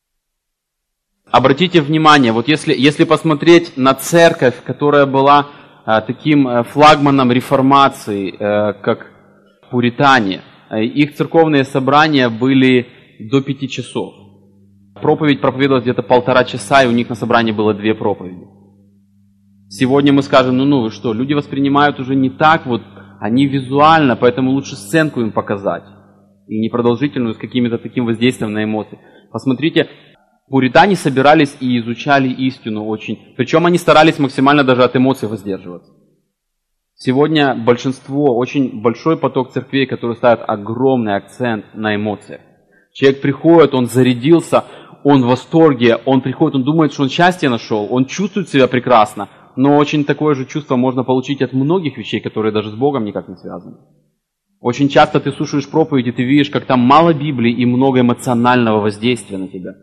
обратите внимание, вот если посмотреть на церковь, которая была таким флагманом реформации, как пуритане, их церковные собрания были до 5 часов. Проповедь проповедовалась где-то 1,5 часа, и у них на собрании было 2 проповеди. Сегодня мы скажем, ну вы что, люди воспринимают уже не так, вот они визуально, поэтому лучше сценку им показать. И непродолжительную, с каким-то таким воздействием на эмоции. Посмотрите, пуритане собирались и изучали истину очень. Причем они старались максимально даже от эмоций воздерживаться. Сегодня большинство, очень большой поток церквей, которые ставят огромный акцент на эмоциях. Человек приходит, он зарядился, он в восторге, он приходит, он думает, что он счастье нашел, он чувствует себя прекрасно, но очень такое же чувство можно получить от многих вещей, которые даже с Богом никак не связаны. Очень часто ты слушаешь проповеди, ты видишь, как там мало Библии и много эмоционального воздействия на тебя.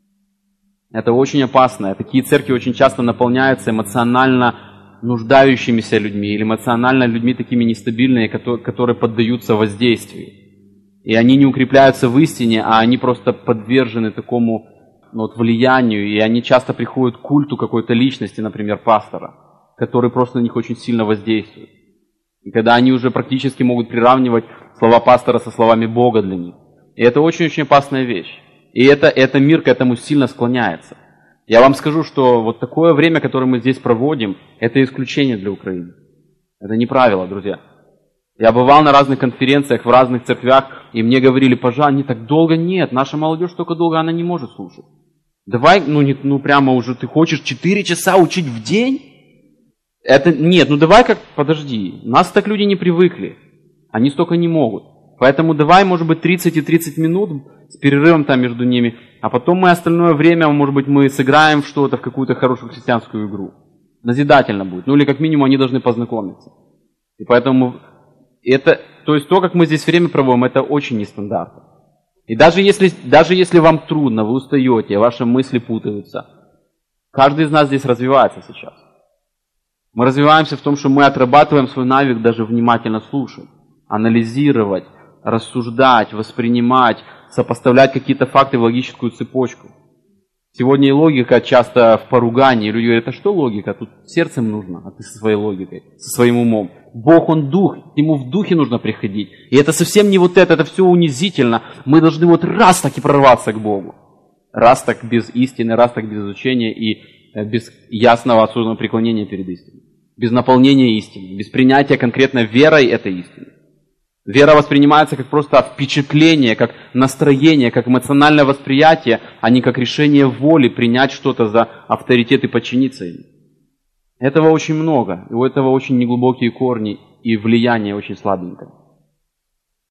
Это очень опасно. Такие церкви очень часто наполняются эмоционально нуждающимися людьми или эмоционально людьми такими нестабильными, которые поддаются воздействию. И они не укрепляются в истине, а они просто подвержены такому влиянию, и они часто приходят к культу какой-то личности, например, пастора, который просто на них очень сильно воздействует. И когда они уже практически могут приравнивать слова пастора со словами Бога для них. И это очень-очень опасная вещь. И это мир к этому сильно склоняется. Я вам скажу, что вот такое время, которое мы здесь проводим, это исключение для Украины. Это не правило, друзья. Я бывал на разных конференциях, в разных церквях, и мне говорили, пожалуйста, не так долго, нет, наша молодежь столько долго она не может слушать. Давай, прямо уже ты хочешь 4 часа учить в день? Это нет, давай подожди, нас так люди не привыкли, они столько не могут. Поэтому давай, может быть, 30 и 30 минут с перерывом там между ними, а потом мы остальное время, может быть, мы сыграем в что-то, в какую-то хорошую христианскую игру. Назидательно будет. Или как минимум они должны познакомиться. И поэтому то есть то, как мы здесь время проводим, это очень нестандартно. И даже если вам трудно, вы устаете, ваши мысли путаются, каждый из нас здесь развивается сейчас. Мы развиваемся в том, что мы отрабатываем свой навык даже внимательно слушать, анализировать, рассуждать, воспринимать, сопоставлять какие-то факты в логическую цепочку. Сегодня и логика часто в поругании. Люди говорят, а что логика? Тут сердцем нужно, а ты со своей логикой, со своим умом. Бог, Он дух, ему в духе нужно приходить. И это совсем не это все унизительно. Мы должны раз так и прорваться к Богу. Раз так без истины, раз так без изучения. И без ясного осознанного преклонения перед истиной, без наполнения истиной, без принятия конкретно верой этой истины. Вера воспринимается как просто впечатление, как настроение, как эмоциональное восприятие, а не как решение воли принять что-то за авторитет и подчиниться им. Этого очень много, и у этого очень неглубокие корни, и влияние очень слабенькое.